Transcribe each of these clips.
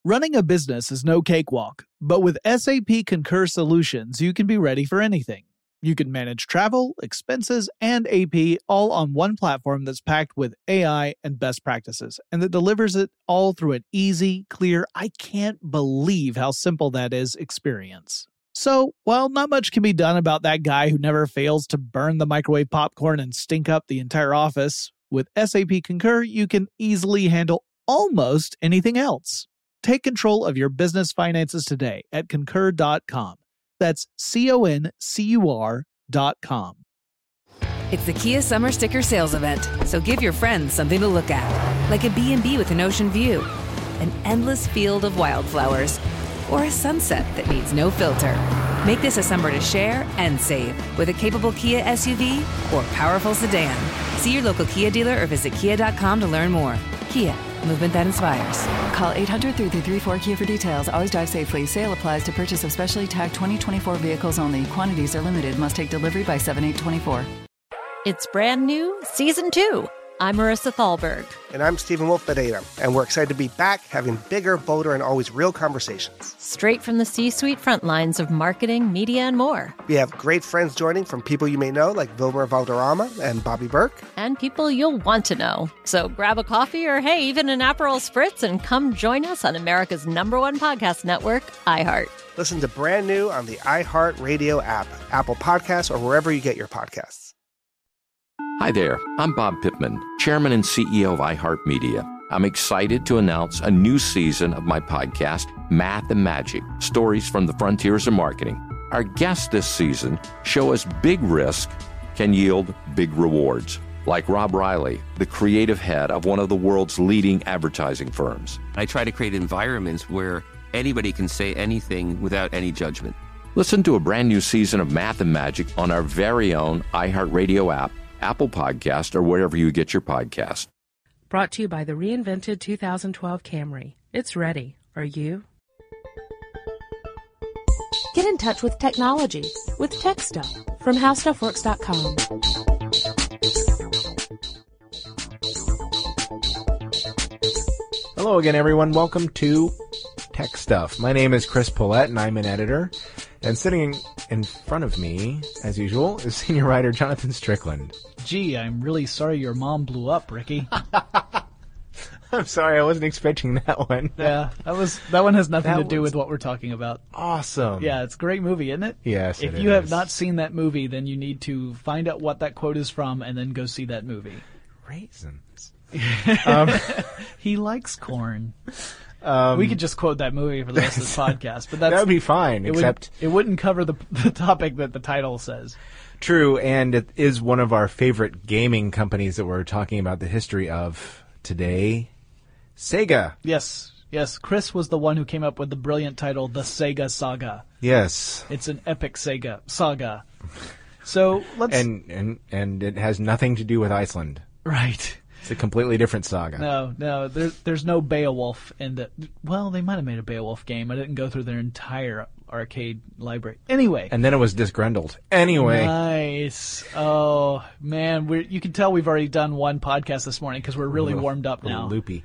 Running a business is no cakewalk, but with SAP Concur Solutions, you can be ready for anything. You can manage travel, expenses, and AP all on one platform that's packed with AI and best practices, and that delivers it all through an easy, clear, I can't believe how simple that is experience. So, while not much can be done about that guy who never fails to burn the microwave popcorn and stink up the entire office, with SAP Concur, you can easily handle almost anything else. Take control of your business finances today at Concur.com. That's CONCUR.com. It's the Kia Summer Sticker Sales Event, so give your friends something to look at. Like a B&B with an ocean view, an endless field of wildflowers, or a sunset that needs no filter. Make this a summer to share and save with a capable Kia SUV or powerful sedan. See your local Kia dealer or visit kia.com to learn more. Kia, movement that inspires. Call 800-3334-KIA for details. Always drive safely. Sale applies to purchase of specially tagged 2024 vehicles only. Quantities are limited. Must take delivery by 7/8/24. It's brand new, Season 2. I'm Marissa Thalberg. And I'm Stephen Wolf Pereira. And we're excited to be back having bigger, bolder, and always real conversations. Straight from the C-suite front lines of marketing, media, and more. We have great friends joining from people you may know, like Wilmer Valderrama and Bobby Burke. And people you'll want to know. So grab a coffee or, hey, even an Aperol Spritz and come join us on America's #1 podcast network, iHeart. Listen to Brand New on the iHeart Radio app, Apple Podcasts, or wherever you get your podcasts. Hi there, I'm Bob Pittman, Chairman and CEO of iHeartMedia. I'm excited to announce a new season of my podcast, Math and Magic, Stories from the Frontiers of Marketing. Our guests this season show us big risk can yield big rewards, like Rob Riley, the creative head of one of the world's leading advertising firms. I try to create environments where anybody can say anything without any judgment. Listen to a brand new season of Math and Magic on our very own iHeartRadio app, Apple Podcast, or wherever you get your podcast. Brought to you by the reinvented 2012 Camry. It's ready. Are you? Get in touch with technology with Tech Stuff from HowStuffWorks.com. Hello again, everyone. Welcome to Tech Stuff. My name is Chris Pollette, and I'm an editor. And sitting in front of me, as usual, is senior writer Jonathan Strickland. Gee, I'm really sorry your mom blew up, Ricky. I'm sorry, I wasn't expecting that one. Yeah, that one has nothing to do with what we're talking about. Awesome. Yeah, it's a great movie, isn't it? Yes, If you have not seen that movie, then you need to find out what that quote is from and then go see that movie. Raisins. He likes corn. We could just quote that movie for the rest of the podcast, but that would be fine. Except it wouldn't cover the topic that the title says. True, and it is one of our favorite gaming companies that we're talking about the history of today, Sega. Yes. Chris was the one who came up with the brilliant title, The Sega Saga. Yes, it's an epic Sega saga. So let's and it has nothing to do with Iceland. Right. It's a completely different saga. No, there's no Beowulf in the... Well, they might have made a Beowulf game. I didn't go through their entire arcade library. Anyway. And then it was disgruntled. Anyway. Nice. Oh, man. You can tell we've already done one podcast this morning because we're really warmed up now. Loopy.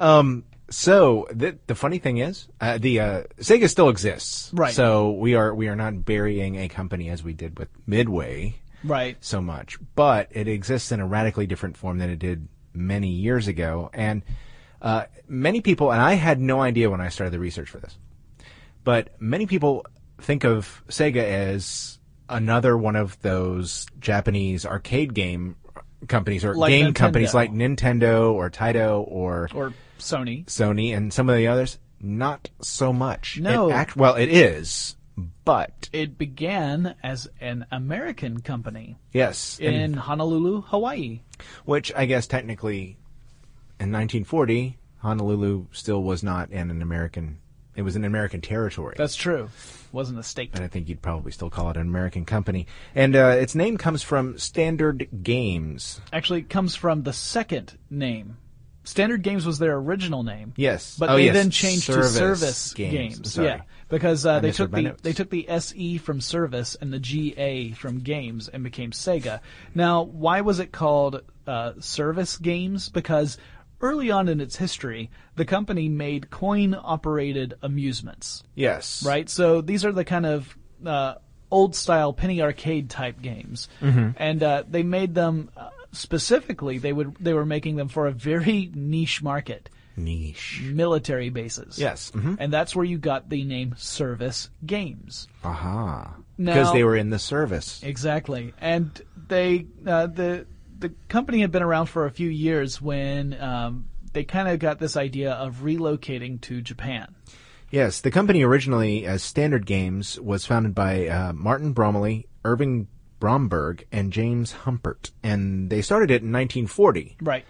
So the funny thing is, Sega still exists. Right. So we are not burying a company as we did with Midway. Right. So much. But it exists in a radically different form than it did many years ago, and many people, and I had no idea when I started the research for this, but many people think of Sega as another one of those Japanese arcade game companies or like game Nintendo. Companies like Nintendo or Taito or Sony and some of the others. Not so much. No. It is, but it began as an American company. Yes. In Honolulu, Hawaii. Which I guess technically in 1940, Honolulu still was not an American. It was an American territory. That's true. Wasn't a state. But I think you'd probably still call it an American company. And its name comes from Standard Games. Actually, it comes from the second name. Standard Games was their original name. Yes. But they then changed to Service Games. Sorry. Yeah. Because they took the SE from Service and the GA from Games and became Sega. Now, why was it called Service Games? Because early on in its history, the company made coin-operated amusements. Yes. Right? So these are the kind of old-style penny arcade type games. Mm-hmm. And they made them specifically, they were making them for a very niche market. Niche. Military bases. Yes. Mm-hmm. And that's where you got the name service games. Aha. Now, because they were in the service. Exactly. And they the company had been around for a few years when they kind of got this idea of relocating to Japan. Yes, the company originally, as Standard Games, was founded by Martin Bromley, Irving Bromberg, and James Humpert, and they started it in 1940. Right.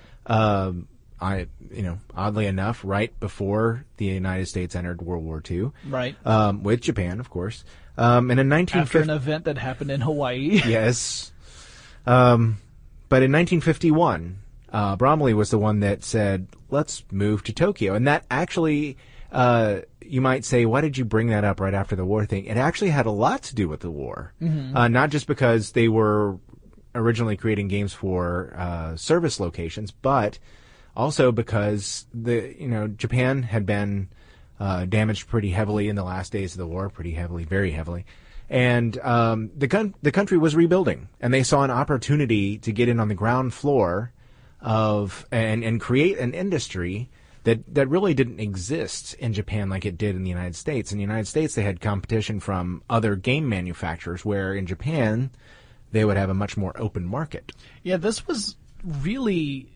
Oddly enough, right before the United States entered World War II. Right. With Japan, of course. And in 1950, after an event that happened in Hawaii. Yes. But in 1951, Bromley was the one that said, let's move to Tokyo. And that actually, you might say, why did you bring that up right after the war thing? It actually had a lot to do with the war. Mm-hmm. Not just because they were originally creating games for service locations, but also because Japan had been damaged pretty heavily in the last days of the war, pretty heavily, very heavily. And the country was rebuilding, and they saw an opportunity to get in on the ground floor of and create an industry that really didn't exist in Japan like it did in the United States. In the United States, they had competition from other game manufacturers, where in Japan, they would have a much more open market. Yeah, this was really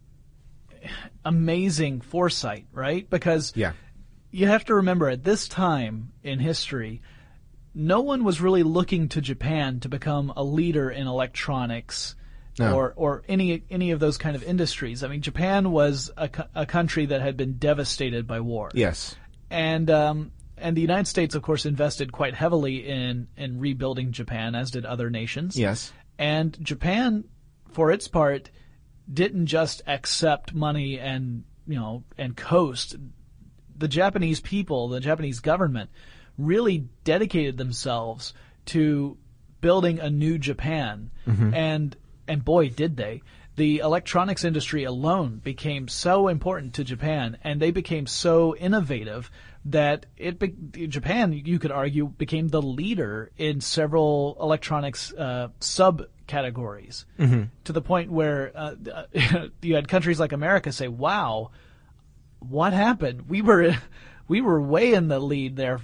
amazing foresight, right? Because you have to remember, at this time in history, no one was really looking to Japan to become a leader in electronics or any of those kind of industries. I mean, Japan was a country that had been devastated by war. Yes. And the United States, of course, invested quite heavily in rebuilding Japan, as did other nations. Yes. And Japan, for its part, didn't just accept money and coast. The Japanese people, the Japanese government, really dedicated themselves to building a new Japan. Mm-hmm. And boy, did they. The electronics industry alone became so important to Japan, and they became so innovative that Japan, you could argue, became the leader in several electronics subcategories, mm-hmm. to the point where you had countries like America say, "Wow, what happened? We were way in the lead there.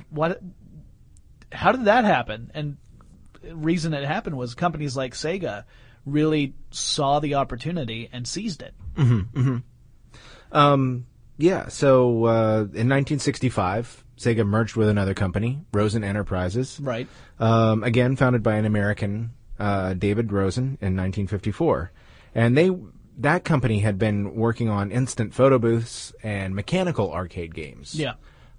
How did that happen?" And the reason it happened was companies like Sega really saw the opportunity and seized it. Mm-hmm, mm-hmm. So in 1965, Sega merged with another company, Rosen Enterprises. Right. Again, founded by an American, David Rosen, in 1954. And that company had been working on instant photo booths and mechanical arcade games. Yeah.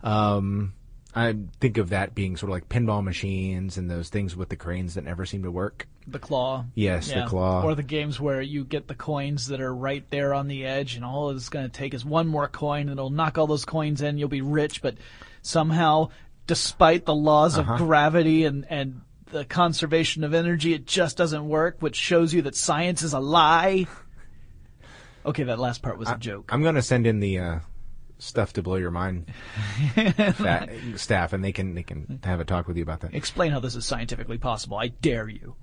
I think of that being sort of like pinball machines and those things with the cranes that never seem to work. The claw. Yes, yeah. The claw. Or the games where you get the coins that are right there on the edge, and all it's going to take is one more coin, and it'll knock all those coins in, you'll be rich, but somehow, despite the laws of gravity and the conservation of energy, it just doesn't work, which shows you that science is a lie. Okay, that last part was a joke. I'm going to send in the stuff to blow your mind staff, and they can have a talk with you about that. Explain how this is scientifically possible. I dare you.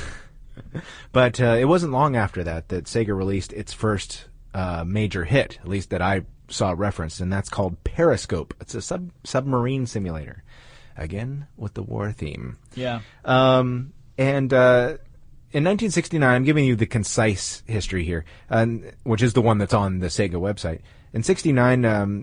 But it wasn't long after that Sega released its first major hit, at least that I saw referenced, and that's called Periscope. It's a submarine simulator, again with the war theme. Yeah. And in 1969, I'm giving you the concise history here, which is the one that's on the Sega website. In 1969,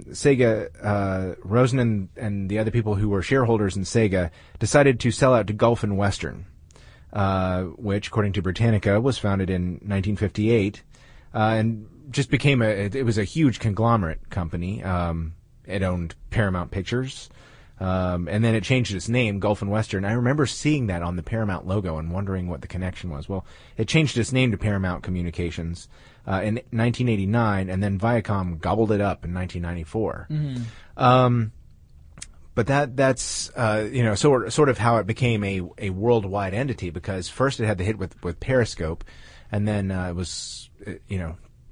Sega, Rosen and the other people who were shareholders in Sega decided to sell out to Gulf and Western, which, according to Britannica, was founded in 1958, and just became it was a huge conglomerate company. It owned Paramount Pictures, and then it changed its name, Gulf and Western. I remember seeing that on the Paramount logo and wondering what the connection was. Well, it changed its name to Paramount Communications in 1989, and then Viacom gobbled it up in 1994. Mm-hmm. But that's sort of how it became a worldwide entity, because first it had the hit with Periscope, and then it was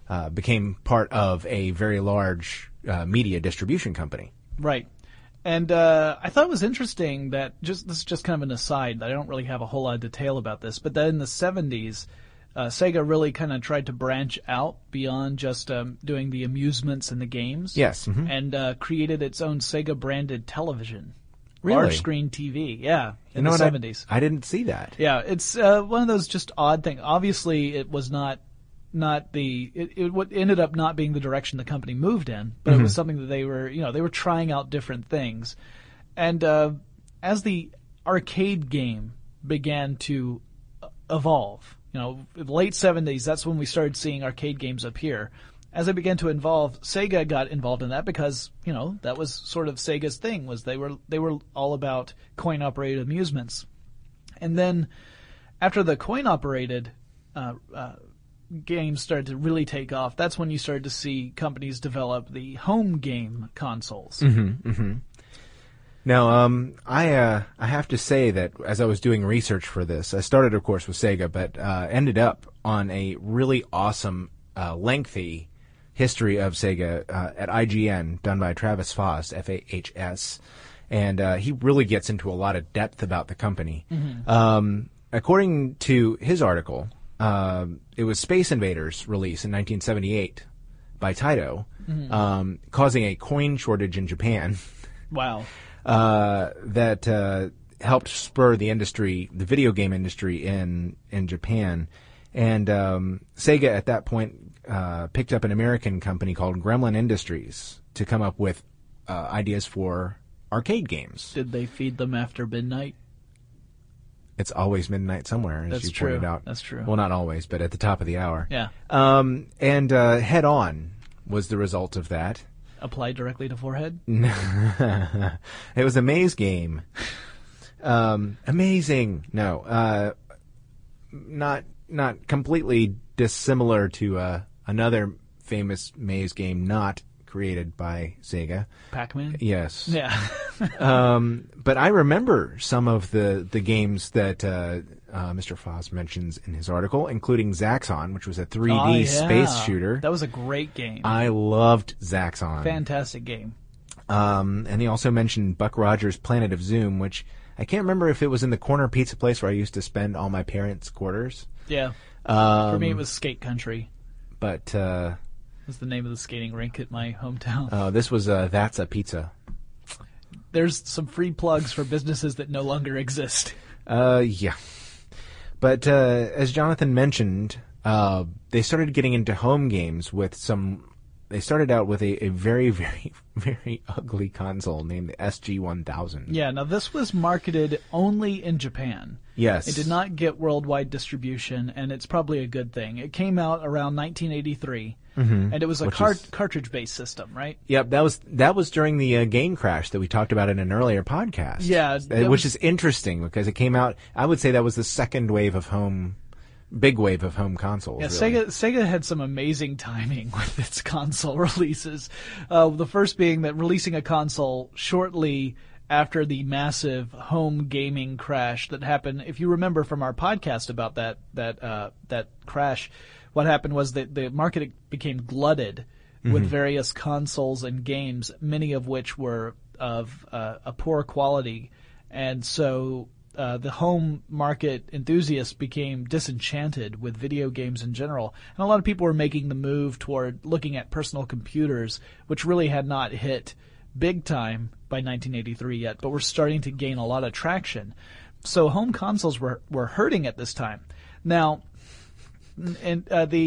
became part of a very large media distribution company. Right. And I thought it was interesting that, this is just kind of an aside, I don't really have a whole lot of detail about this, but that in the 70s, Sega really kind of tried to branch out beyond just doing the amusements and the games. Yes. Mm-hmm. And created its own Sega-branded television. Really? Large screen TV, yeah, in the 70s. I didn't see that. Yeah, it's one of those just odd things. Obviously, it was not what ended up not being the direction the company moved in, but it was something that they were trying out different things. And as the arcade game began to evolve, in the late 70s, that's when we started seeing arcade games appear. As they began to evolve, Sega got involved in that because, that was sort of Sega's thing, was they were all about coin-operated amusements. And then after the coin-operated games started to really take off, that's when you started to see companies develop the home game consoles. Mm-hmm, mm-hmm. Now, I have to say that as I was doing research for this, I started, of course, with Sega, but ended up on a really awesome, lengthy history of Sega at IGN, done by Travis Fahs, F-A-H-S, and he really gets into a lot of depth about the company. Mm-hmm. According to his article, it was Space Invaders released in 1978 by Taito, causing a coin shortage in Japan. Wow. That helped spur the industry, the video game industry in Japan. And Sega at that point picked up an American company called Gremlin Industries to come up with ideas for arcade games. Did they feed them after midnight? It's always midnight somewhere, as you pointed out. That's true. Well, not always, but at the top of the hour. Yeah. And Head On was the result of that. Applied directly to forehead? It was a maze game. Amazing. No, not completely dissimilar to another famous maze game not created by Sega. Pac-Man? Yes. Yeah. But I remember some of the games that Mr. Foss mentions in his article, including Zaxxon, which was a 3D space shooter. That was a great game. I loved Zaxxon. Fantastic game. And he also mentioned Buck Rogers' Planet of Zoom, which I can't remember if it was in the corner pizza place where I used to spend all my parents' quarters. Yeah. For me, it was Skate Country. But was the name of the skating rink at my hometown. Oh, this was That's a Pizza. There's some free plugs for businesses that no longer exist. Yeah. But as Jonathan mentioned, they started getting into home games with some... They started out with a very, very, very ugly console named the SG-1000. Yeah, now this was marketed only in Japan. Yes. It did not get worldwide distribution, and it's probably a good thing. It came out around 1983, and it was a cartridge-based system, right? Yep, that was during the game crash that we talked about in an earlier podcast. Yeah. Which is interesting because it came out, I would say that was the second wave of big wave of home consoles. Yeah, really. Sega had some amazing timing with its console releases. The first being that releasing a console shortly after the massive home gaming crash that happened. If you remember from our podcast about that crash, what happened was that the market became glutted with various consoles and games, many of which were of a poor quality, and so the home market enthusiasts became disenchanted with video games in general. And a lot of people were making the move toward looking at personal computers, which really had not hit big time by 1983 yet, but were starting to gain a lot of traction. So home consoles were hurting at this time. Now, and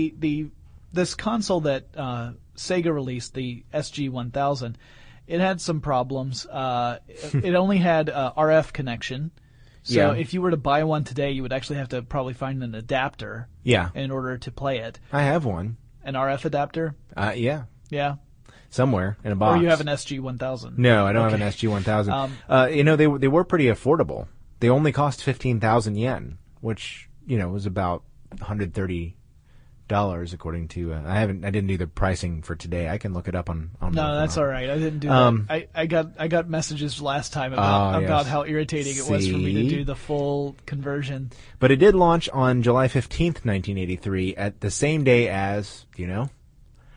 this console that Sega released, the SG-1000, it had some problems. It only had RF connection. So if you were to buy one today, you would actually have to probably find an adapter in order to play it. I have one. An RF adapter? Yeah. Yeah. Somewhere in a box. Or you have an SG-1000. No, I don't have an SG-1000. They were pretty affordable. They only cost 15,000 yen, which, was about $130 according to I didn't do the pricing for today. I can look it up on No, that's all right. I didn't do that. I got messages last time about how irritating it was for me to do the full conversion. But it did launch on July 15th, 1983 at the same day as,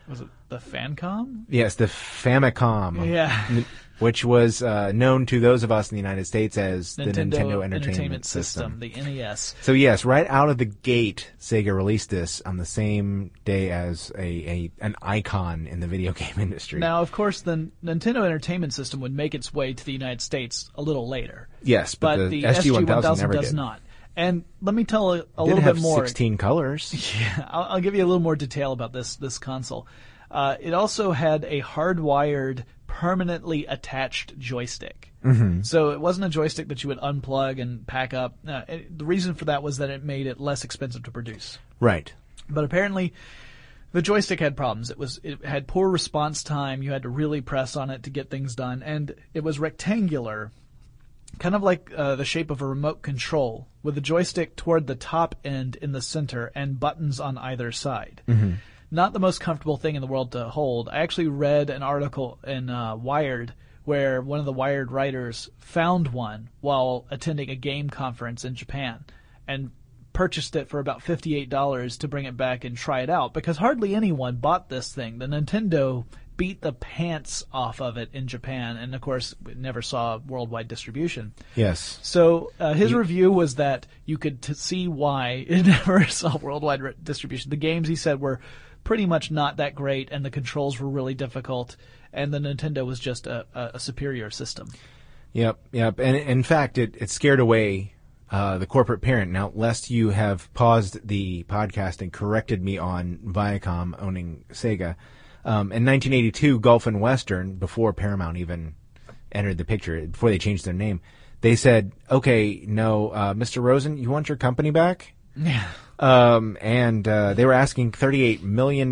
Was it the Famicom? Yes, the Famicom. Yeah. Which was known to those of us in the United States as the Nintendo Entertainment Entertainment System, the NES. So yes, right out of the gate, Sega released this on the same day as an icon in the video game industry. Now, of course, the Nintendo Entertainment System would make its way to the United States a little later. Yes, but the SG-1000 never does did. not. And let me tell a little bit bit more. 16 colors. Yeah, I'll give you a little more detail about this console. It also had a hardwired, permanently attached joystick. Mm-hmm. So it wasn't a joystick that you would unplug and pack up. The reason for that was that it made it less expensive to produce. Right. But apparently, the joystick had problems. It had poor response time. You had to really press on it to get things done, and it was rectangular, kind of like the shape of a remote control, with the joystick toward the top end in the center and buttons on either side. Mm-hmm. Not the most comfortable thing in the world to hold. I actually read an article in Wired where one of the Wired writers found one while attending a game conference in Japan and purchased it for about $58 to bring it back and try it out, because hardly anyone bought this thing. The Nintendo beat the pants off of it in Japan, and of course it never saw worldwide distribution. Yes. So his review was that you could see why it never saw worldwide distribution. The games, he said, were pretty much not that great, and the controls were really difficult, and the Nintendo was just a superior system. Yep. And in fact, it scared away the corporate parent. Now, lest you have paused the podcast and corrected me on Viacom owning Sega, in 1982, Gulf and Western, before Paramount even entered the picture, before they changed their name, they said, okay, no, Mr. Rosen, you want your company back? Yeah. And they were asking $38 million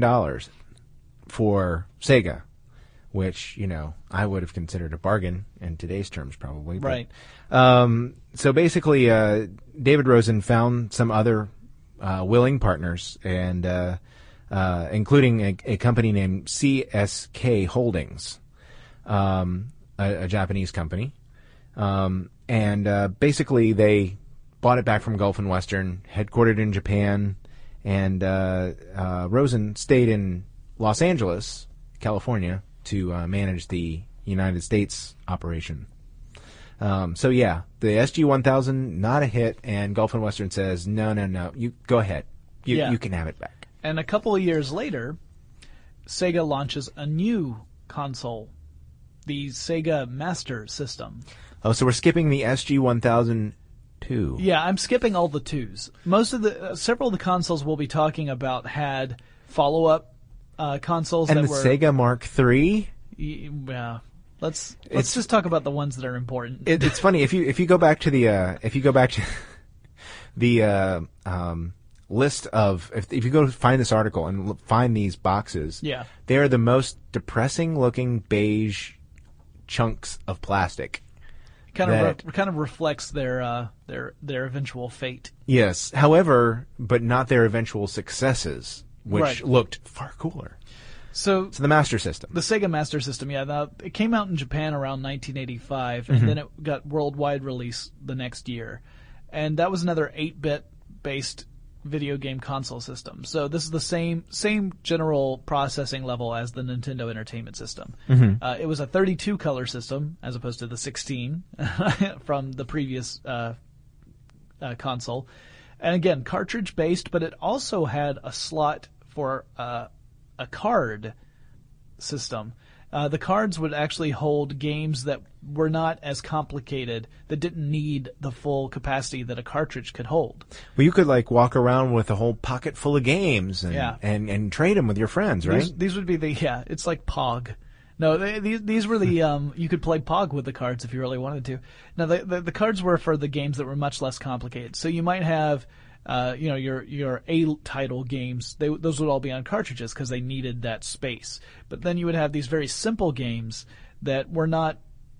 for Sega, which, I would have considered a bargain in today's terms, probably. Right. So basically, David Rosen found some other willing partners, and including a company named CSK Holdings, a Japanese company. And basically, they bought it back from Gulf and Western, headquartered in Japan, and Rosen stayed in Los Angeles, California, to manage the United States operation. So yeah, the SG-1000, not a hit, and Gulf and Western says, no, you go ahead. You can have it back. And a couple of years later, Sega launches a new console, the Sega Master System. Oh, so we're skipping the SG-1000 2. Yeah, I'm skipping all the 2s. Several of the consoles we'll be talking about had follow-up consoles and that the were Sega Mark III. Yeah, let's just talk about the ones that are important. It's funny if you go back to the list of if you go find this article and find these boxes. Yeah, they are the most depressing looking beige chunks of plastic. Kind of reflects their eventual fate. Yes, however, but not their eventual successes, which looked far cooler. So the Master System. The Sega Master System, yeah. It came out in Japan around 1985, and then it got worldwide release the next year. And that was another 8-bit based video game console system. So this is the same general processing level as the Nintendo Entertainment System. It was a 32 color system as opposed to the 16 from the previous console. And again, cartridge based, but it also had a slot for a card system. The cards would actually hold games that were not as complicated, that didn't need the full capacity that a cartridge could hold. Well, you could walk around with a whole pocket full of games and trade them with your friends, right? These would be it's like Pog. No, these were the you could play Pog with the cards if you really wanted to. Now the cards were for the games that were much less complicated. So you might have your A-title games, those would all be on cartridges because they needed that space. But then you would have these very simple games that were not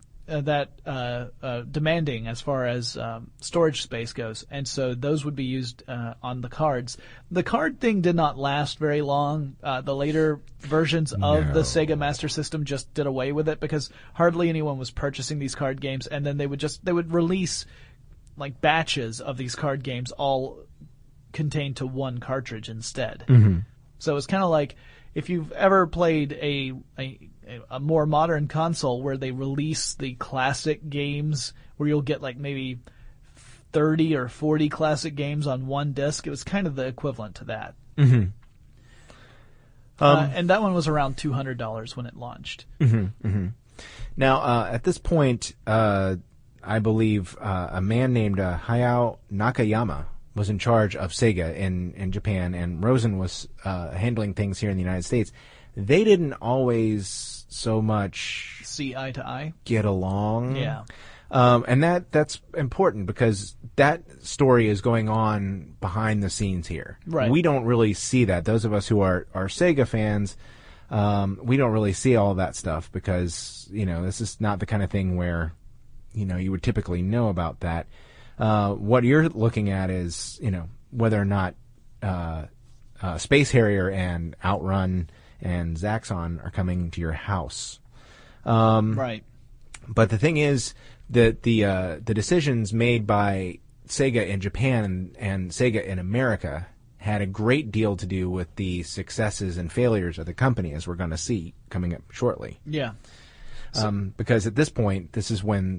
that demanding as far as storage space goes, and so those would be used on the cards. The card thing did not last very long. The later versions of the Sega Master System just did away with it because hardly anyone was purchasing these card games, and then they would release batches of these card games all contained to one cartridge instead. So it's kind of like if you've ever played a more modern console where they release the classic games, where you'll get like maybe 30 or 40 classic games on one disc, it was kind of the equivalent to that. Mm-hmm. And that one was around $200 when it launched. Mm-hmm, mm-hmm. Now, at this point, I believe a man named Hayao Nakayama was in charge of Sega in Japan, and Rosen was handling things here in the United States. They didn't always so much see eye to eye, get along. Yeah. And that's important because that story is going on behind the scenes here. Right. We don't really see that. Those of us who are Sega fans, we don't really see all that stuff because, this is not the kind of thing where, you would typically know about that. What you're looking at is, whether or not Space Harrier and Outrun and Zaxxon are coming to your house. Right. But the thing is that the decisions made by Sega in Japan and Sega in America had a great deal to do with the successes and failures of the company, as we're going to see coming up shortly. Yeah. Because at this point, this is when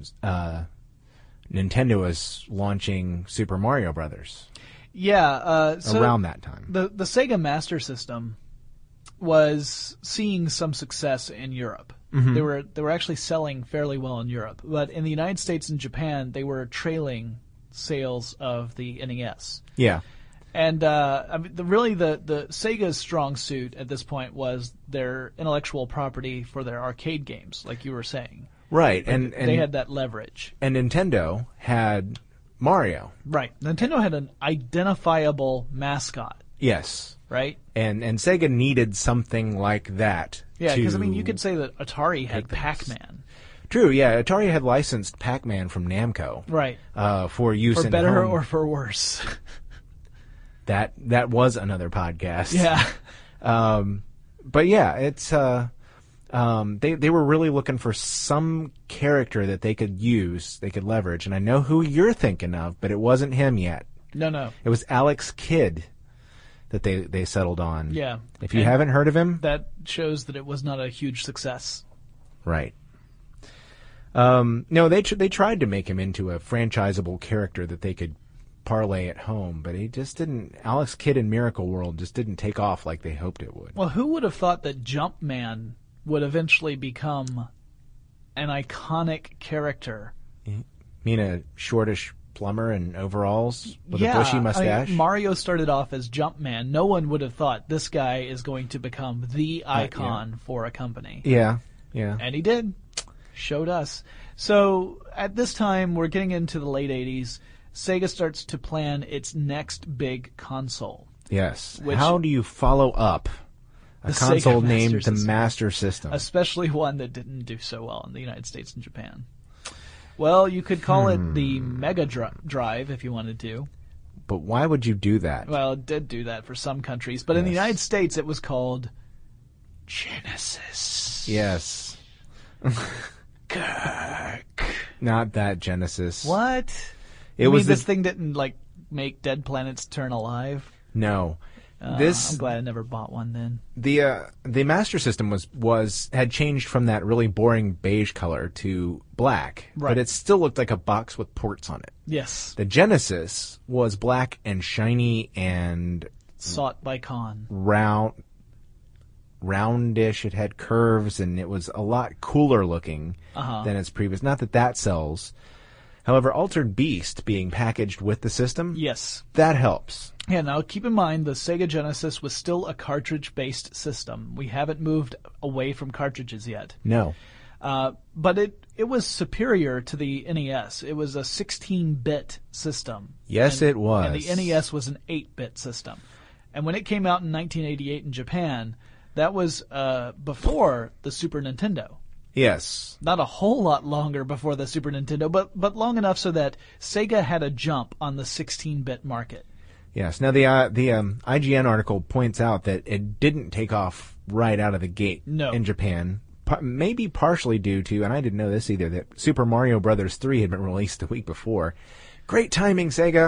Nintendo is launching Super Mario Brothers. Yeah. Around that time. The Sega Master System was seeing some success in Europe. Mm-hmm. They were actually selling fairly well in Europe, but in the United States and Japan, they were trailing sales of the NES. Yeah. And the Sega's strong suit at this point was their intellectual property for their arcade games, like you were saying. Right, Like, and they had that leverage. And Nintendo had Mario. Right. Nintendo had an identifiable mascot. Yes. Right? And Sega needed something like that. Yeah, because you could say that Atari had Pac-Man. True, yeah. Atari had licensed Pac-Man from Namco. Right. For use for in better home. or for worse. That was another podcast. Yeah. But yeah, it's they were really looking for some character that they could use, they could leverage, and I know who you're thinking of, but it wasn't him yet. No. It was Alex Kidd that they settled on. Yeah. If you haven't heard of him, that shows that it was not a huge success. Right. No, they tried to make him into a franchisable character that they could parlay at home, but he just didn't. Alex Kidd in Miracle World just didn't take off like they hoped it would. Well, who would have thought that Jumpman would eventually become an iconic character? You mean a shortish plumber in overalls with a bushy mustache? Mario started off as Jumpman. No one would have thought this guy is going to become the icon for a company. Yeah. And he did. Showed us. So at this time, we're getting into the late 80s. Sega starts to plan its next big console. Yes. How do you follow up a console named the Master System? Especially one that didn't do so well in the United States and Japan. Well, you could call it the Mega Drive if you wanted to. But why would you do that? Well, it did do that for some countries. But in the United States, it was called Genesis. Yes. Kirk. Not that Genesis. What? This thing didn't make dead planets turn alive? No. I'm glad I never bought one then. The Master System had changed from that really boring beige color to black, right. But it still looked like a box with ports on it. Yes. The Genesis was black and shiny and sought by Con. Roundish. It had curves and it was a lot cooler looking than its previous. Not that sells. However, Altered Beast being packaged with the system, yes, that helps. Yeah, now keep in mind the Sega Genesis was still a cartridge-based system. We haven't moved away from cartridges yet. No. But it was superior to the NES. It was a 16-bit system. Yes, it was. And the NES was an 8-bit system. And when it came out in 1988 in Japan, that was before the Super Nintendo. Yes. Not a whole lot longer before the Super Nintendo, but long enough so that Sega had a jump on the 16-bit market. Yes. Now, the IGN article points out that it didn't take off right out of the gate in Japan. Maybe partially due to, and I didn't know this either, that Super Mario Brothers 3 had been released the week before. Great timing, Sega.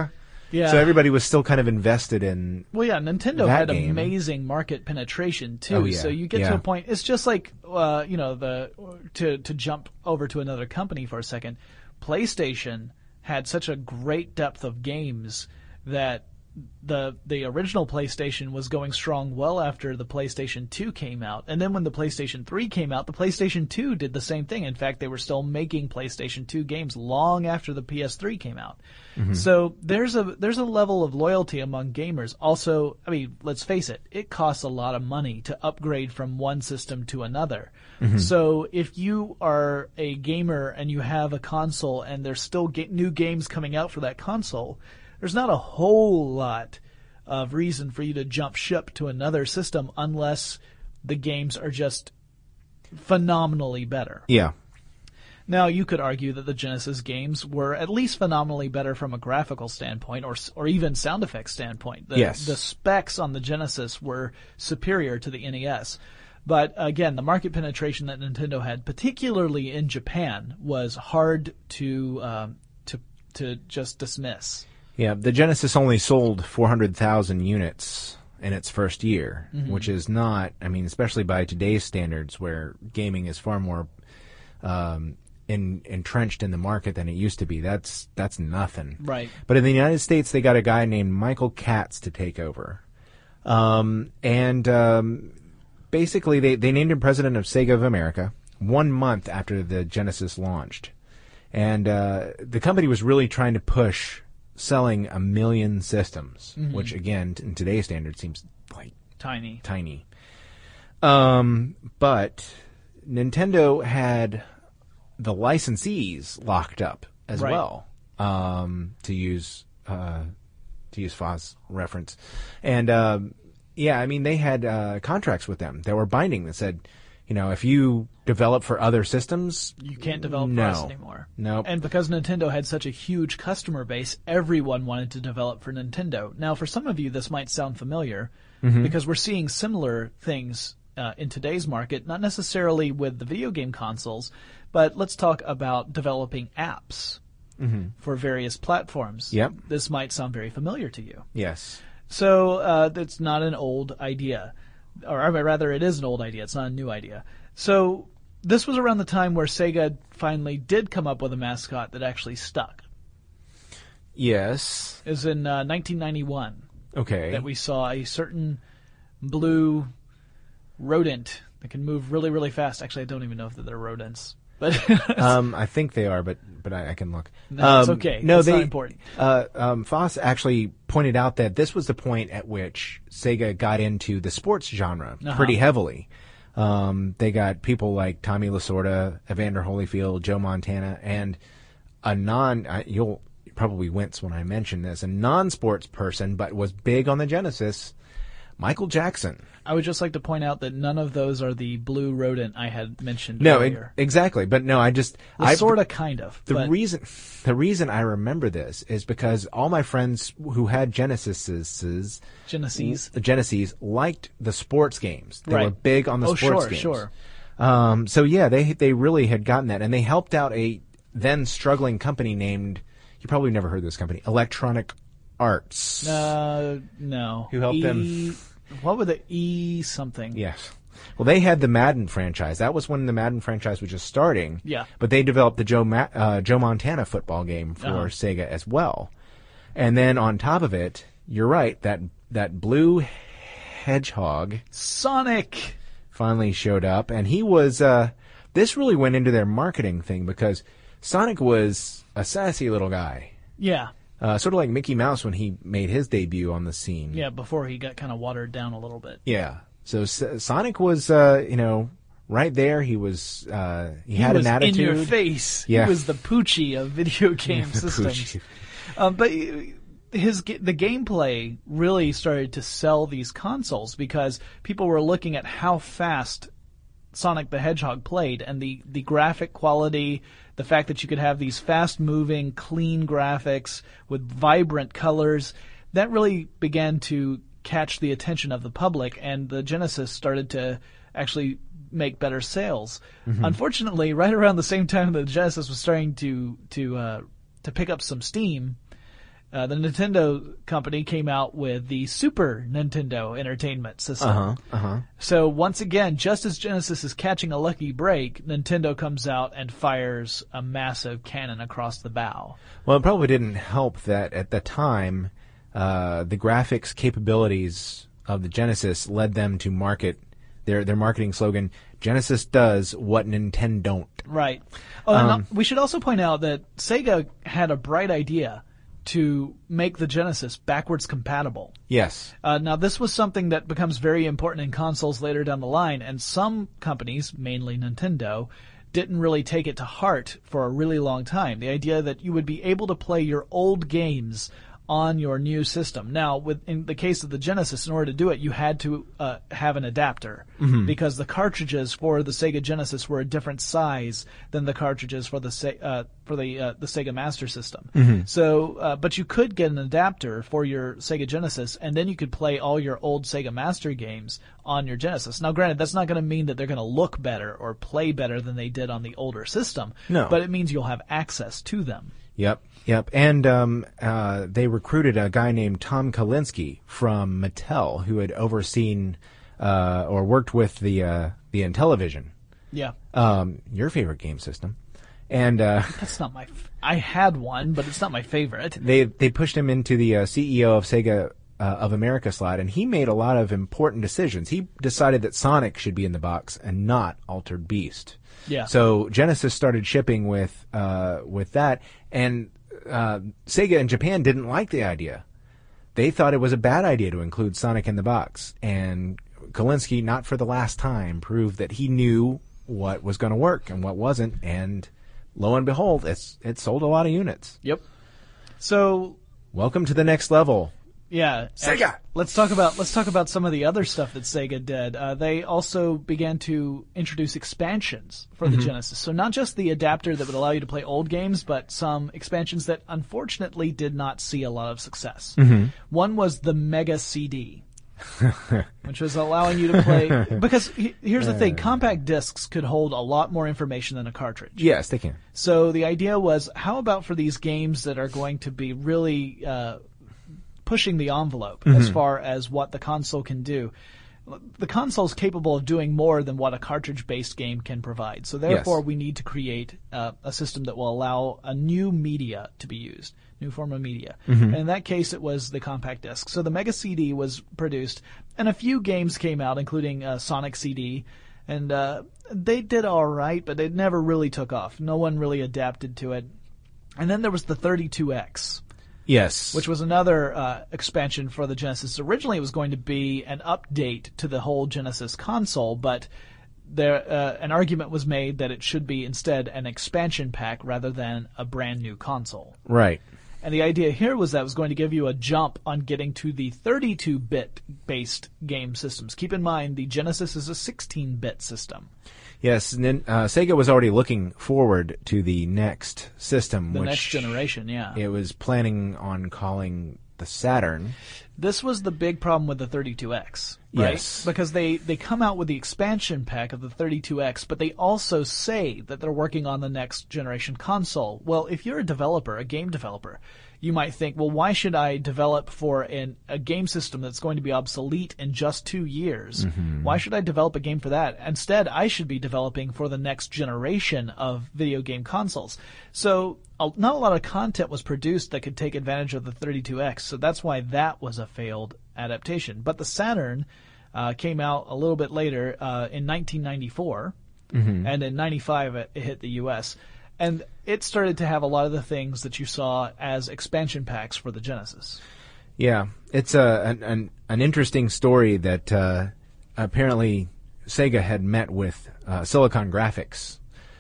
Yeah. So everybody was still kind of invested in. Well, yeah, Nintendo that had game. amazing market penetration too. Oh, yeah. So you get to a point. It's just like to jump over to another company for a second. PlayStation had such a great depth of games that the original PlayStation was going strong well after the PlayStation 2 came out. And then when the PlayStation 3 came out, the PlayStation 2 did the same thing. In fact, they were still making PlayStation 2 games long after the PS3 came out. Mm-hmm. So there's a level of loyalty among gamers. Also, I mean, let's face it, it costs a lot of money to upgrade from one system to another. Mm-hmm. So if you are a gamer and you have a console and there's still new games coming out for that console, there's not a whole lot of reason for you to jump ship to another system unless the games are just phenomenally better. Yeah. Now, you could argue that the Genesis games were at least phenomenally better from a graphical standpoint or even sound effects standpoint. Yes. The specs on the Genesis were superior to the NES. But again, the market penetration that Nintendo had, particularly in Japan, was hard to just dismiss. Yeah, the Genesis only sold 400,000 units in its first year, mm-hmm. which is not, I mean, especially by today's standards where gaming is far more entrenched in the market than it used to be. That's nothing. Right. But in the United States, they got a guy named Michael Katz to take over. Basically, they named him president of Sega of America 1 month after the Genesis launched. And the company was really trying to push selling 1 million systems, mm-hmm. which again in today's standards seems like tiny. But Nintendo had the licensees locked up as right. well, to use Foz reference, and I mean they had contracts with them that were binding that said, you know, if you develop for other systems, you can't develop for us anymore. No. And because Nintendo had such a huge customer base, everyone wanted to develop for Nintendo. Now, for some of you, this might sound familiar mm-hmm. because we're seeing similar things in today's market, not necessarily with the video game consoles, but let's talk about developing apps mm-hmm. for various platforms. Yep. This might sound very familiar to you. Yes. So that's not an old idea. Or rather, it is an old idea. It's not a new idea. So this was around the time where Sega finally did come up with a mascot that actually stuck. Yes. It was in 1991. Okay. That we saw a certain blue rodent that can move really, really fast. Actually, I don't even know if they're rodents. But I think they are, but I can look. No, it's okay. No, it's not important. Foss actually pointed out that this was the point at which Sega got into the sports genre pretty heavily. They got people like Tommy Lasorda, Evander Holyfield, Joe Montana, and you'll probably wince when I mention this, a non-sports person, but was big on the Genesis, Michael Jackson. I would just like to point out that none of those are the blue rodent I had mentioned earlier. Exactly. But no, sort of, kind of. The reason I remember this is because all my friends who had Genesis liked the sports games. They were big on the sports games. Sure. So yeah, they really had gotten that, and they helped out a then struggling company named, you probably never heard of this company, Electronic Arts. No. Who helped them? What would the E something? Yes. Well, they had the Madden franchise. That was when the Madden franchise was just starting. Yeah. But they developed the Joe Montana football game for Sega as well. And then on top of it, you're right, that blue hedgehog, Sonic, finally showed up, and he was. This really went into their marketing thing because Sonic was a sassy little guy. Yeah. Sort of like Mickey Mouse when he made his debut on the scene. Yeah, before he got kind of watered down a little bit. Yeah. So Sonic was, right there. He was, he had an attitude. In your face. Yeah. He was the Poochie of video game systems. But the gameplay really started to sell these consoles because people were looking at how fast Sonic the Hedgehog played, and the graphic quality, the fact that you could have these fast-moving, clean graphics with vibrant colors, that really began to catch the attention of the public, and the Genesis started to actually make better sales. Mm-hmm. Unfortunately, right around the same time the Genesis was starting to pick up some steam, the Nintendo company came out with the Super Nintendo Entertainment System. So once again, just as Genesis is catching a lucky break, Nintendo comes out and fires a massive cannon across the bow. Well, it probably didn't help that at the time, the graphics capabilities of the Genesis led them to market their marketing slogan, Genesis does what Nintendo don't. Right. And we should also point out that Sega had a bright idea to make the Genesis backwards compatible. Yes. Now, this was something that becomes very important in consoles later down the line, and some companies, mainly Nintendo, didn't really take it to heart for a really long time. The idea that you would be able to play your old games on your new system. Now, in the case of the Genesis, in order to do it, you had to have an adapter because the cartridges for the Sega Genesis were a different size than the cartridges for the Sega Master System. So, but you could get an adapter for your Sega Genesis, and then you could play all your old Sega Master games on your Genesis. Now, granted, that's not going to mean that they're going to look better or play better than they did on the older system. No. But it means you'll have access to them. Yep. And they recruited a guy named Tom Kalinske from Mattel, who had overseen or worked with the Intellivision. Yeah. Your favorite game system. And that's not my. I had one, but it's not my favorite. They pushed him into the CEO of Sega of America slot, and he made a lot of important decisions. He decided that Sonic should be in the box and not Altered Beast. Yeah. So Genesis started shipping with that, and Sega in Japan didn't like the idea. They thought it was a bad idea to include Sonic in the box, and Kalinske, not for the last time, proved that he knew what was going to work and what wasn't, and lo and behold, it sold a lot of units. Yep. So, welcome to the next level. Yeah, Sega. Let's talk about some of the other stuff that Sega did. They also began to introduce expansions for the Genesis. So not just the adapter that would allow you to play old games, but some expansions that unfortunately did not see a lot of success. One was the Mega CD, which was allowing you to play. Because here's the thing: compact discs could hold a lot more information than a cartridge. Yes, they can. So the idea was, how about for these games that are going to be really pushing the envelope as far as what the console can do. The console's capable of doing more than what a cartridge-based game can provide. So therefore, we need to create a system that will allow a new media to be used, new form of media. And in that case, it was the compact disc. So the Mega CD was produced, and a few games came out, including Sonic CD, and they did all right, but they never really took off. No one really adapted to it. And then there was the 32X. Yes. Which was another expansion for the Genesis. Originally, it was going to be an update to the whole Genesis console, but there an argument was made that it should be instead an expansion pack rather than a brand new console. Right. And the idea here was that it was going to give you a jump on getting to the 32-bit based game systems. Keep in mind, the Genesis is a 16-bit system. Yes, and then Sega was already looking forward to the next system. The which next generation, yeah. It was planning on calling the Saturn. This was the big problem with the 32X, right? Yes. Because they come out with the expansion pack of the 32X, but they also say that they're working on the next generation console. Well, if you're a developer, a game developer, you might think, well, why should I develop for a game system that's going to be obsolete in just 2 years? Why should I develop a game for that? Instead, I should be developing for the next generation of video game consoles. So not a lot of content was produced that could take advantage of the 32X, so that's why that was a failed adaptation. But the Saturn came out a little bit later in 1994, and in 95 it hit the U.S., and it started to have a lot of the things that you saw as expansion packs for the Genesis. Yeah, it's an interesting story that apparently Sega had met with Silicon Graphics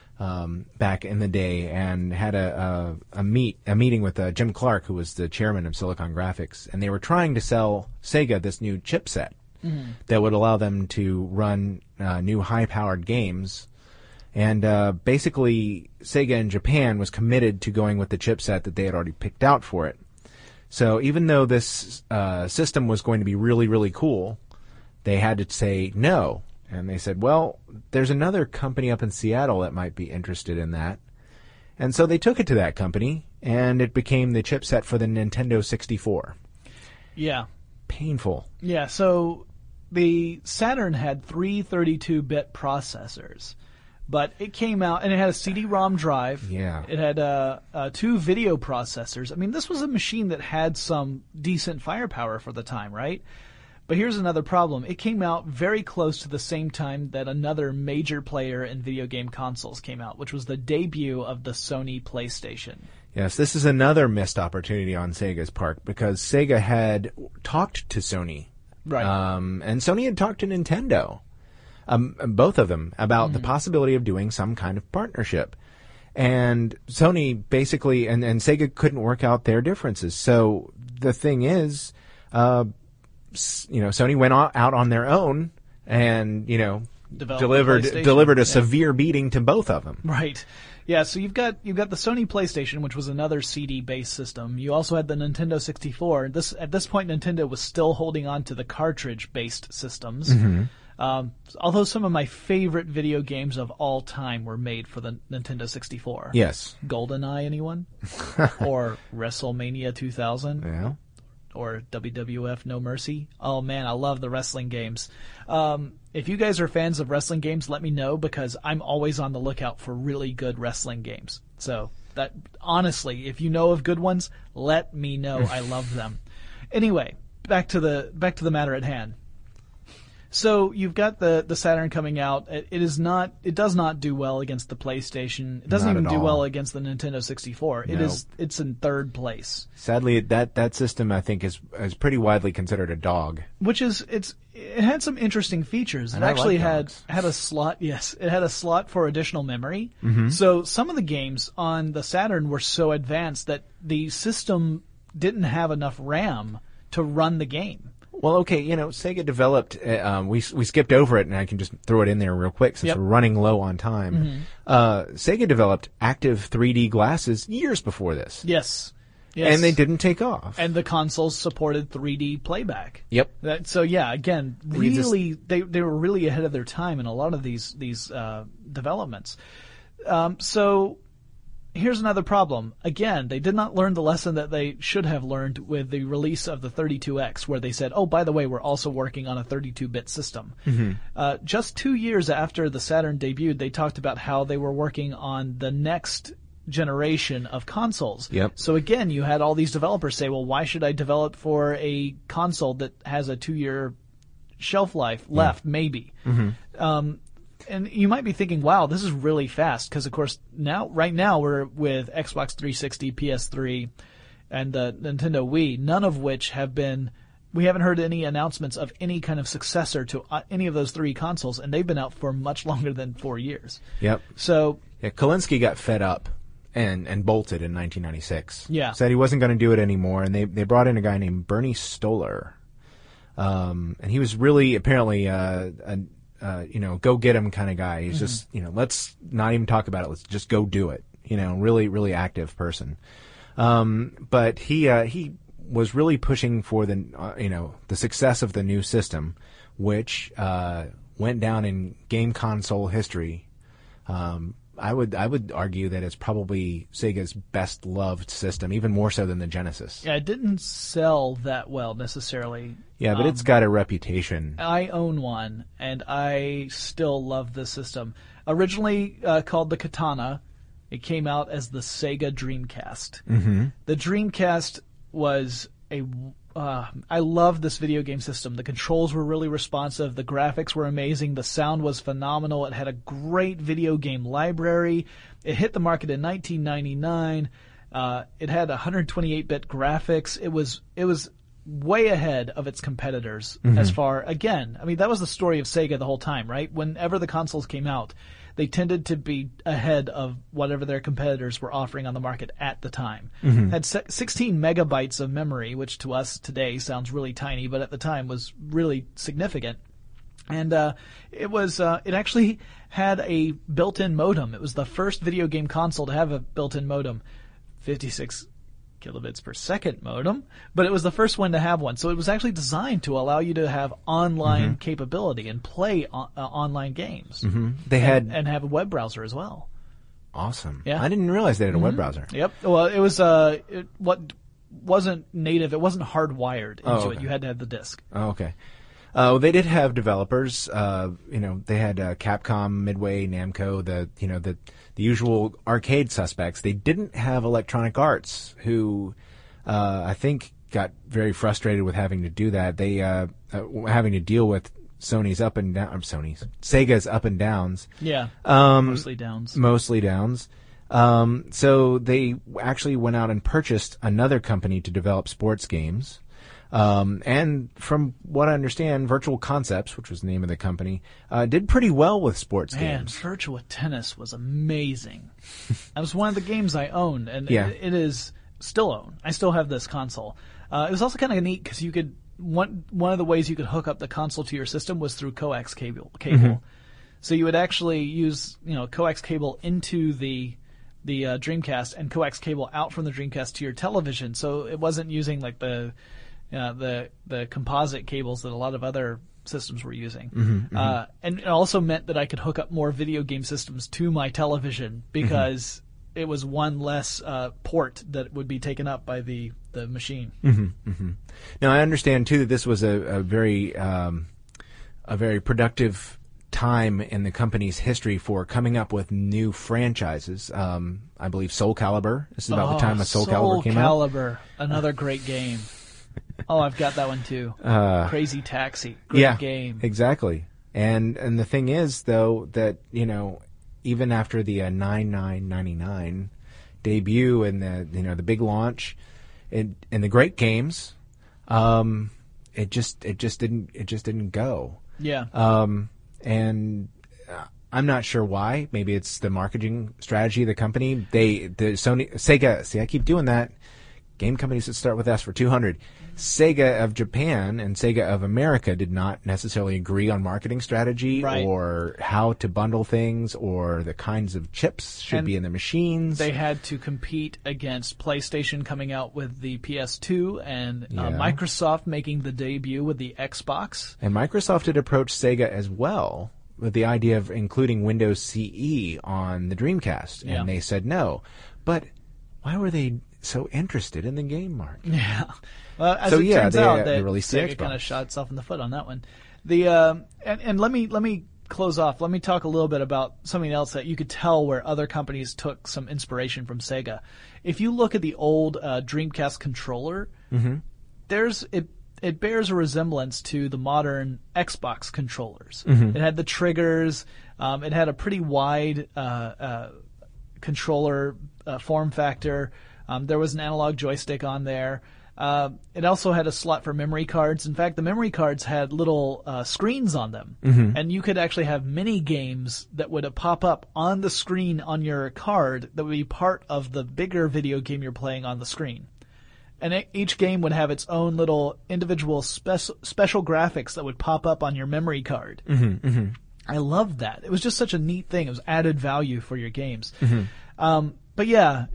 back in the day and had a meeting with Jim Clark, who was the chairman of Silicon Graphics, and they were trying to sell Sega this new chipset that would allow them to run new high-powered games. And basically, Sega in Japan was committed to going with the chipset that they had already picked out for it. So even though this system was going to be really, really cool, they had to say no. And they said, well, there's another company up in Seattle that might be interested in that. And so they took it to that company, and it became the chipset for the Nintendo 64. Yeah. Painful. Yeah, so the Saturn had 3 32-bit processors, but it came out, and it had a CD-ROM drive. Yeah. It had 2 video processors. I mean, this was a machine that had some decent firepower for the time, right? But here's another problem. It came out very close to the same time that another major player in video game consoles came out, which was the debut of the Sony PlayStation. Yes, this is another missed opportunity on Sega's part, because Sega had talked to Sony. Right. And Sony had talked to Nintendo, both of them, about the possibility of doing some kind of partnership. And Sony basically, and Sega couldn't work out their differences. So the thing is, Sony went out on their own and, delivered a severe beating to both of them. Right. Yeah, so you've got the Sony PlayStation, which was another CD-based system. You also had the Nintendo 64. At this point, Nintendo was still holding on to the cartridge-based systems. Although some of my favorite video games of all time were made for the Nintendo 64. Yes. GoldenEye, anyone? Or WrestleMania 2000? Yeah. Or WWF No Mercy. Oh man, I love the wrestling games. If you guys are fans of wrestling games, let me know, because I'm always on the lookout for really good wrestling games. So that, honestly, if you know of good ones, let me know. I love them. Anyway, back to the matter at hand. So you've got the Saturn coming out. It does not do well against the PlayStation. It doesn't even do well against the Nintendo 64. No. It's in third place. Sadly, that system, I think, is pretty widely considered a dog. Which is it had some interesting features. It actually had a slot. Yes, it had a slot for additional memory. So some of the games on the Saturn were so advanced that the system didn't have enough RAM to run the game. Well, okay, Sega developed, we skipped over it, and I can just throw it in there real quick since we're running low on time. Sega developed active 3D glasses years before this. Yes. And they didn't take off. And the consoles supported 3D playback. Yep. Again, really, they were really ahead of their time in a lot of these developments. So here's another problem. Again, they did not learn the lesson that they should have learned with the release of the 32X, where they said, oh, by the way, we're also working on a 32-bit system. Just 2 years after the Saturn debuted, they talked about how they were working on the next generation of consoles. Yep. So again, you had all these developers say, well, why should I develop for a console that has a 2-year shelf life left, maybe? And you might be thinking, wow, this is really fast, because, of course, right now we're with Xbox 360, PS3, and the Nintendo Wii, none of which we haven't heard any announcements of any kind of successor to any of those 3 consoles, and they've been out for much longer than 4 years. Yep. So Kalinske got fed up and bolted in 1996. Yeah. Said he wasn't going to do it anymore, and they brought in a guy named Bernie Stolar. And he was really apparently go get him kind of guy. He's just, let's not even talk about it. Let's just go do it. Really, really active person. But he was really pushing for the success of the new system, which went down in game console history. I would argue that it's probably Sega's best loved system, even more so than the Genesis. Yeah, it didn't sell that well necessarily. Yeah, but it's got a reputation. I own one, and I still love this system. Originally called the Katana, it came out as the Sega Dreamcast. The Dreamcast was I loved this video game system. The controls were really responsive. The graphics were amazing. The sound was phenomenal. It had a great video game library. It hit the market in 1999. It had 128-bit graphics. It was way ahead of its competitors as far, again, I mean, that was the story of Sega the whole time, right? Whenever the consoles came out, they tended to be ahead of whatever their competitors were offering on the market at the time. Had 16 megabytes of memory, which to us today sounds really tiny, but at the time was really significant. And it actually had a built-in modem. It was the first video game console to have a built-in modem, 56 kilobits per second modem, but it was the first one to have one. So it was actually designed to allow you to have online capability and play online games. They had and have a web browser as well. Awesome. Yeah. I didn't realize they had a web browser. Yep. Well, it was what wasn't native. It wasn't hardwired into it. You had to have the disk. Oh, okay. They did have developers. They had Capcom, Midway, Namco, the usual arcade suspects. They didn't have Electronic Arts, who I think got very frustrated with having to do that. They having to deal with Sega's up and downs. Yeah. Mostly downs. Mostly downs. So they actually went out and purchased another company to develop sports games. And from what I understand, Virtual Concepts, which was the name of the company, did pretty well with sports games. Virtua Tennis was amazing. That was one of the games I owned, and it is still own. I still have this console. It was also kind of neat because you could one of the ways you could hook up the console to your system was through coax cable. So you would actually use coax cable into the Dreamcast and coax cable out from the Dreamcast to your television. So it wasn't using like the composite cables that a lot of other systems were using. And it also meant that I could hook up more video game systems to my television because it was one less port that would be taken up by the machine. Now, I understand, too, that this was a very productive time in the company's history for coming up with new franchises. I believe Soul Calibur. This is about the time Soul Calibur came out. Soul Calibur, another great game. Oh, I've got that one too. Crazy Taxi, great game. Exactly. And the thing is, though, that even after the 9999 debut and the big launch, and the great games, it just didn't go. Yeah. And I'm not sure why. Maybe it's the marketing strategy of the company. Sega. See, I keep doing that. Game companies that start with S for 200. Sega of Japan and Sega of America did not necessarily agree on marketing strategy or how to bundle things or the kinds of chips should be in the machines. They had to compete against PlayStation coming out with the PS2 and Microsoft making the debut with the Xbox. And Microsoft had approached Sega as well with the idea of including Windows CE on the Dreamcast, and they said no. But why were they so interested in the game market? Yeah. Well, as it turns out, they released the Xbox. Sega kind of shot itself in the foot on that one. And let me close off. Let me talk a little bit about something else that you could tell where other companies took some inspiration from Sega. If you look at the old Dreamcast controller, it bears a resemblance to the modern Xbox controllers. It had the triggers. It had a pretty wide controller form factor. There was an analog joystick on there. It also had a slot for memory cards. In fact, the memory cards had little screens on them. And you could actually have mini games that would pop up on the screen on your card that would be part of the bigger video game you're playing on the screen. And each game would have its own little individual special graphics that would pop up on your memory card. I loved that. It was just such a neat thing. It was added value for your games. But yeah,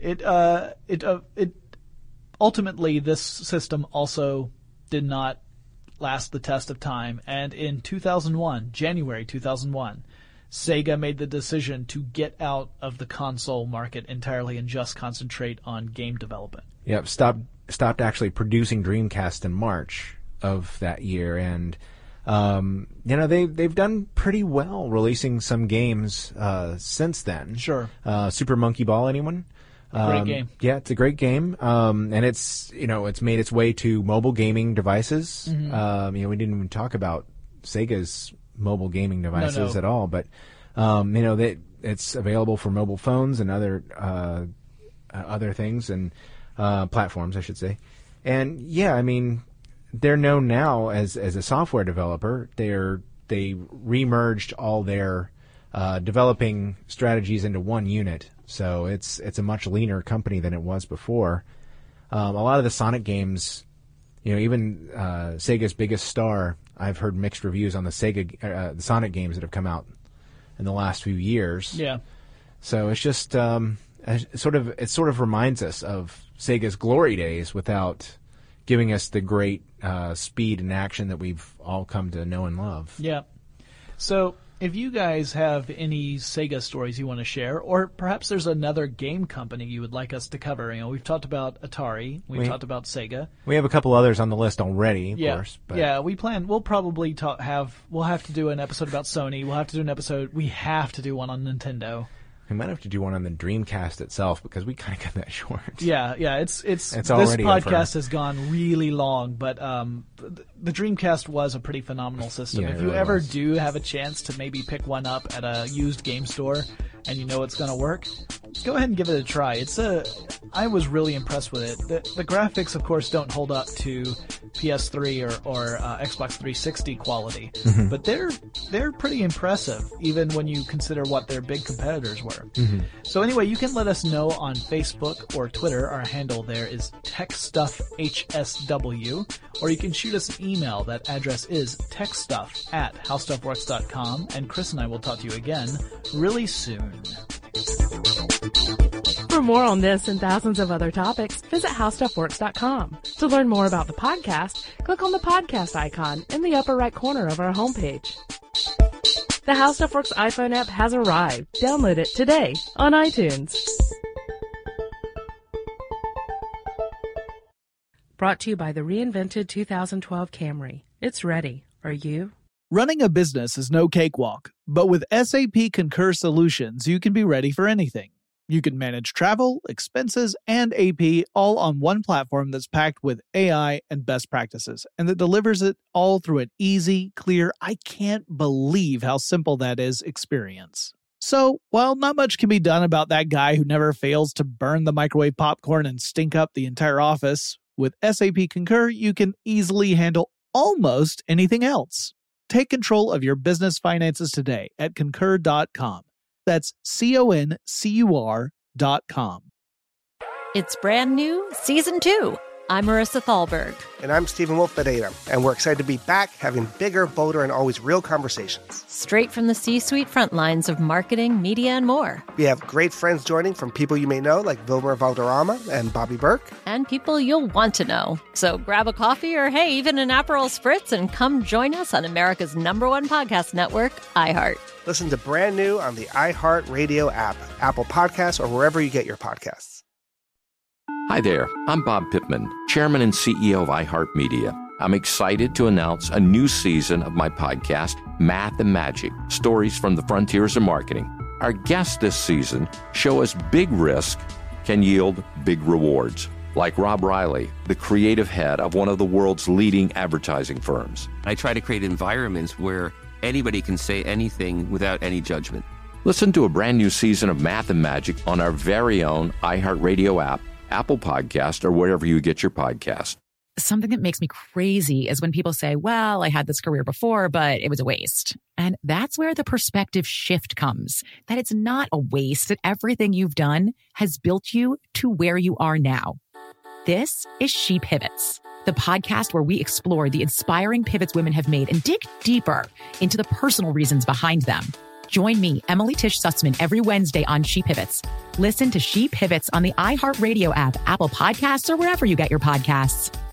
it ultimately, this system also did not last the test of time. And in January 2001, Sega made the decision to get out of the console market entirely and just concentrate on game development. Yep, stopped actually producing Dreamcast in March of that year, and they've done pretty well releasing some games since then. Sure. Super Monkey Ball, anyone? Great game. Yeah, it's a great game. And it's made its way to mobile gaming devices. We didn't even talk about Sega's mobile gaming devices at all, but it's available for mobile phones and other things and platforms, I should say. And yeah, I mean, they're known now as a software developer. They remerged all their developing strategies into one unit. So it's a much leaner company than it was before. A lot of the Sonic games, even Sega's biggest star, I've heard mixed reviews on the the Sonic games that have come out in the last few years. Yeah. So it's just it sort of reminds us of Sega's glory days without giving us the great speed and action that we've all come to know and love. Yeah. So If you guys have any Sega stories you want to share, or perhaps there's another game company you would like us to cover. We've talked about Atari, we've talked about Sega. We have a couple others on the list already, of course. But. Yeah, we'll probably we'll have to do an episode about Sony. We have to do one on Nintendo. We might have to do one on the Dreamcast itself because we kind of cut that short. Yeah, it's this already podcast has gone really long, but the Dreamcast was a pretty phenomenal system. If you ever do have a chance to maybe pick one up at a used game store and you know it's going to work, go ahead and give it a try. I was really impressed with it. The graphics, of course, don't hold up to PS3 or Xbox 360 quality, but they're pretty impressive, even when you consider what their big competitors were. So anyway, you can let us know on Facebook or Twitter. Our handle there is TechStuffHSW, or you can shoot us an email. That address is techstuff@howstuffworks.com, and Chris and I will talk to you again really soon. For more on this and thousands of other topics, visit howstuffworks.com. To learn more about the podcast, click on the podcast icon in the upper right corner of our homepage. The How Stuff Works iPhone app has arrived. Download it today on iTunes. Brought to you by the reinvented 2012 Camry. It's ready. Are you? Running a business is no cakewalk, but with SAP Concur Solutions, you can be ready for anything. You can manage travel, expenses, and AP all on one platform that's packed with AI and best practices, and that delivers it all through an easy, clear, I can't believe how simple that is experience. So, while not much can be done about that guy who never fails to burn the microwave popcorn and stink up the entire office, with SAP Concur, you can easily handle almost anything else. Take control of your business finances today at Concur.com. That's CONCUR.com. It's brand new, Season 2. I'm Marissa Thalberg. And I'm Stephen Wolf-Bedeta, and we're excited to be back having bigger, bolder, and always real conversations. Straight from the C-suite front lines of marketing, media, and more. We have great friends joining from people you may know, like Wilmer Valderrama and Bobby Burke. And people you'll want to know. So grab a coffee or, hey, even an Aperol Spritz and come join us on America's #1 podcast network, iHeart. Listen to brand new on the iHeart Radio app, Apple Podcasts, or wherever you get your podcasts. Hi there, I'm Bob Pittman, Chairman and CEO of iHeartMedia. I'm excited to announce a new season of my podcast, Math and Magic, Stories from the Frontiers of Marketing. Our guests this season show us big risk can yield big rewards, like Rob Riley, the creative head of one of the world's leading advertising firms. I try to create environments where anybody can say anything without any judgment. Listen to a brand new season of Math and Magic on our very own iHeartRadio app, Apple Podcast, or wherever you get your podcast. Something that makes me crazy is when people say, well, I had this career before, but it was a waste. And that's where the perspective shift comes, that it's not a waste, that everything you've done has built you to where you are now. This is She Pivots, the podcast where we explore the inspiring pivots women have made and dig deeper into the personal reasons behind them. Join me, Emily Tish Sussman, every Wednesday on She Pivots. Listen to She Pivots on the iHeartRadio app, Apple Podcasts, or wherever you get your podcasts.